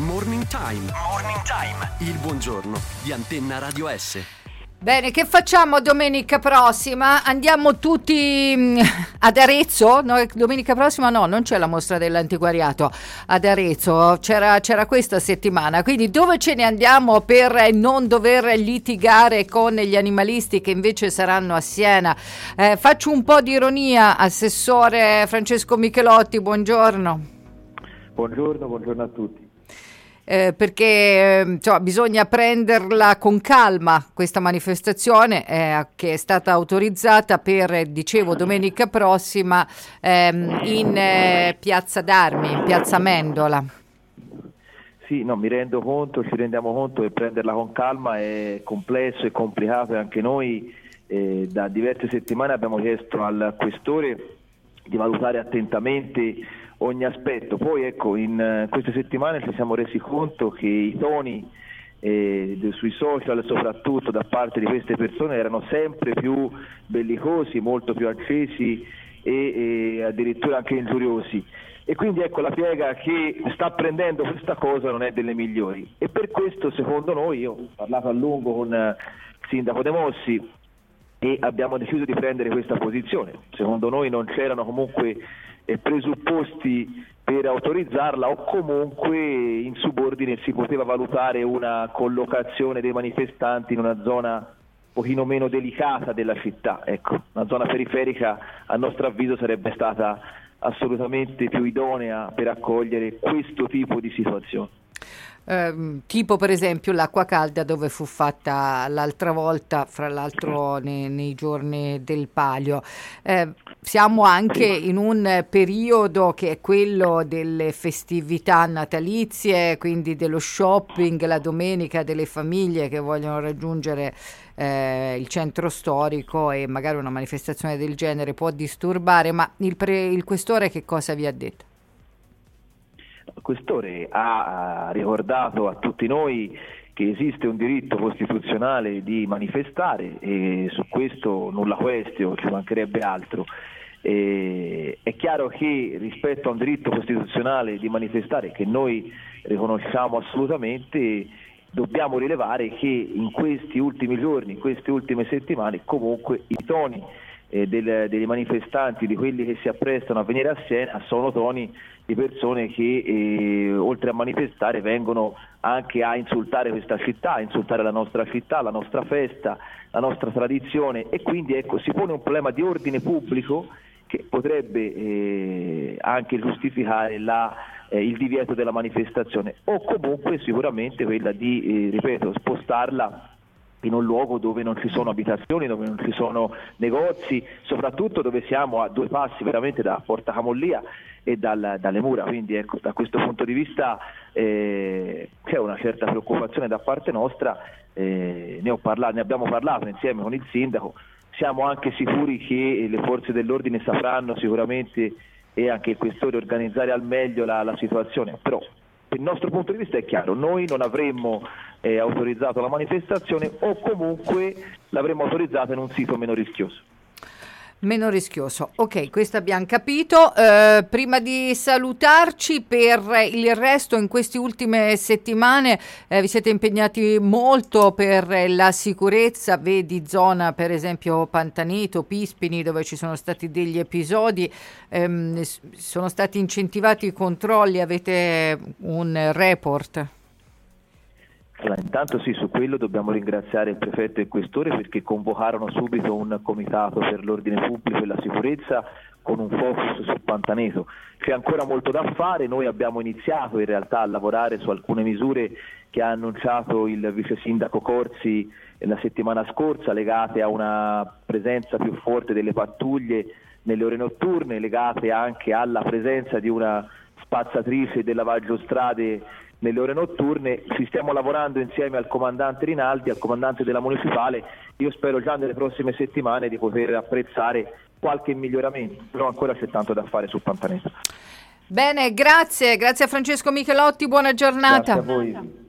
Morning Time. Morning Time. Il buongiorno di Antenna Radio S. Bene, che facciamo domenica prossima? Andiamo tutti ad Arezzo? No, domenica prossima no, non c'è la mostra dell'antiquariato ad Arezzo, c'era questa settimana, quindi dove ce ne andiamo per non dover litigare con gli animalisti che invece saranno a Siena? Faccio un po' di ironia, Assessore Francesco Michelotti, buongiorno. Buongiorno a tutti. Perché bisogna prenderla con calma questa manifestazione che è stata autorizzata per, dicevo, domenica prossima in Piazza d'Armi, in Piazza Amendola. Sì, no, ci rendiamo conto che prenderla con calma è complesso e complicato e anche noi da diverse settimane abbiamo chiesto al Questore di valutare attentamente ogni aspetto. Poi ecco, in queste settimane ci siamo resi conto che i toni sui social, soprattutto da parte di queste persone, erano sempre più bellicosi, molto più accesi e addirittura anche ingiuriosi. E quindi ecco, la piega che sta prendendo questa cosa non è delle migliori. E per questo, secondo noi, io ho parlato a lungo con il sindaco De Mossi e abbiamo deciso di prendere questa posizione. Secondo noi non c'erano comunque presupposti per autorizzarla, o comunque in subordine si poteva valutare una collocazione dei manifestanti in una zona un pochino meno delicata della città. Ecco, una zona periferica a nostro avviso sarebbe stata assolutamente più idonea per accogliere questo tipo di situazioni. Tipo per esempio l'Acqua Calda, dove fu fatta l'altra volta, fra l'altro nei giorni del Palio. Siamo anche in un periodo che è quello delle festività natalizie, quindi dello shopping, la domenica, delle famiglie che vogliono raggiungere il centro storico, e magari una manifestazione del genere può disturbare, ma il Questore che cosa vi ha detto? Il Questore ha ricordato a tutti noi che esiste un diritto costituzionale di manifestare e su questo nulla questio, ci mancherebbe altro. È chiaro che rispetto a un diritto costituzionale di manifestare, che noi riconosciamo assolutamente, dobbiamo rilevare che in questi ultimi giorni, in queste ultime settimane, comunque i toni dei manifestanti, di quelli che si apprestano a venire a Siena, sono toni di persone che oltre a manifestare vengono anche a insultare questa città, a insultare la nostra città, la nostra festa, la nostra tradizione, e quindi ecco, si pone un problema di ordine pubblico che potrebbe anche giustificare il divieto della manifestazione, o comunque sicuramente quella di, spostarla in un luogo dove non ci sono abitazioni, dove non ci sono negozi, soprattutto dove siamo a 2 passi veramente da Porta Camollia e dalle mura. Quindi ecco, da questo punto di vista c'è una certa preoccupazione da parte nostra, ne abbiamo parlato insieme con il sindaco. Siamo anche sicuri che le forze dell'ordine sapranno sicuramente, e anche il Questore, organizzare al meglio la situazione, però il nostro punto di vista è chiaro: noi non avremmo autorizzato la manifestazione, o comunque l'avremmo autorizzata in un sito meno rischioso. Meno rischioso, ok, questo abbiamo capito. Prima di salutarci, per il resto, in queste ultime settimane vi siete impegnati molto per la sicurezza, vedi zona per esempio Pantaneto, Pispini, dove ci sono stati degli episodi, sono stati incentivati i controlli, avete un report? Allora, intanto sì, su quello dobbiamo ringraziare il prefetto e il Questore, perché convocarono subito un comitato per l'ordine pubblico e la sicurezza con un focus su Pantaneto. C'è ancora molto da fare, noi abbiamo iniziato in realtà a lavorare su alcune misure che ha annunciato il vice sindaco Corsi la settimana scorsa, legate a una presenza più forte delle pattuglie nelle ore notturne, legate anche alla presenza di una spazzatrice del lavaggio strade nelle ore notturne. Ci stiamo lavorando insieme al comandante Rinaldi, al comandante della municipale. Io spero già nelle prossime settimane di poter apprezzare qualche miglioramento, però ancora c'è tanto da fare su Pantaneto. Bene, grazie a Francesco Michelotti, buona giornata. Grazie a voi.